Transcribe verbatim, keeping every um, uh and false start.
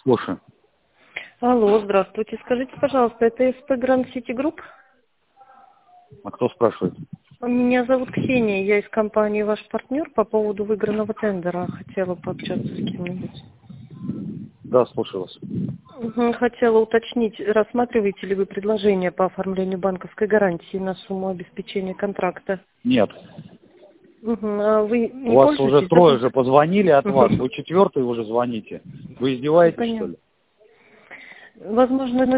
Слушаю. Алло, здравствуйте. Скажите, пожалуйста, это СП Гранд Сити Групп? А кто спрашивает? Меня зовут Ксения, я из компании «Ваш партнер» по поводу выигранного тендера. Хотела пообщаться с кем-нибудь. Да, слушаю вас. Мгм, Хотела уточнить, рассматриваете ли вы предложение по оформлению банковской гарантии на сумму обеспечения контракта? Нет. Мгм, А вы У не вас уже пользуетесь? трое же позвонили от вас. Мгм. Вы четвертый уже звоните. Вы издеваетесь, что Понятно. ли? Возможно,